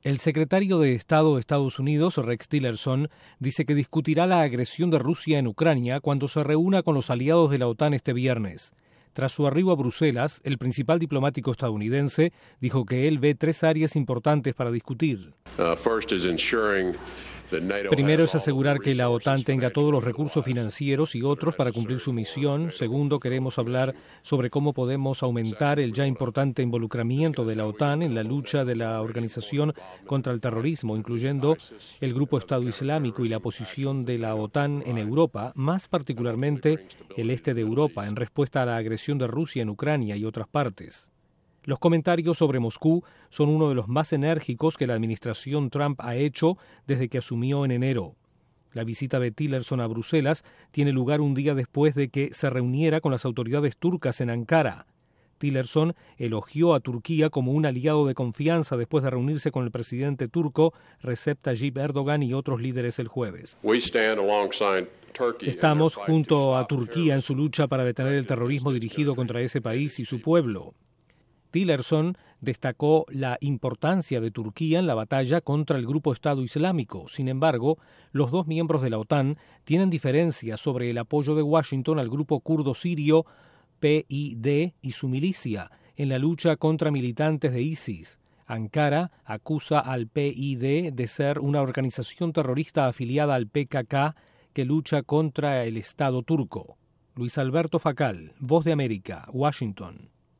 El secretario de Estado de Estados Unidos, Rex Tillerson, dice que discutirá la agresión de Rusia en Ucrania cuando se reúna con los aliados de la OTAN este viernes. Tras su arribo a Bruselas, el principal diplomático estadounidense dijo que él ve tres áreas importantes para discutir. Primero es asegurar que la OTAN tenga todos los recursos financieros y otros para cumplir su misión. Segundo, queremos hablar sobre cómo podemos aumentar el ya importante involucramiento de la OTAN en la lucha de la organización contra el terrorismo, incluyendo el grupo Estado Islámico y la posición de la OTAN en Europa, más particularmente el este de Europa, en respuesta a la agresión de Rusia en Ucrania y otras partes. Los comentarios sobre Moscú son uno de los más enérgicos que la administración Trump ha hecho desde que asumió en enero. La visita de Tillerson a Bruselas tiene lugar un día después de que se reuniera con las autoridades turcas en Ankara. Tillerson elogió a Turquía como un aliado de confianza después de reunirse con el presidente turco Recep Tayyip Erdogan y otros líderes el jueves. Estamos junto a Turquía en su lucha para detener el terrorismo dirigido contra ese país y su pueblo. Tillerson destacó la importancia de Turquía en la batalla contra el grupo Estado Islámico. Sin embargo, los dos miembros de la OTAN tienen diferencias sobre el apoyo de Washington al grupo kurdo sirio PYD y su milicia en la lucha contra militantes de ISIS. Ankara acusa al PYD de ser una organización terrorista afiliada al PKK que lucha contra el Estado turco. Luis Alberto Facal, Voz de América, Washington.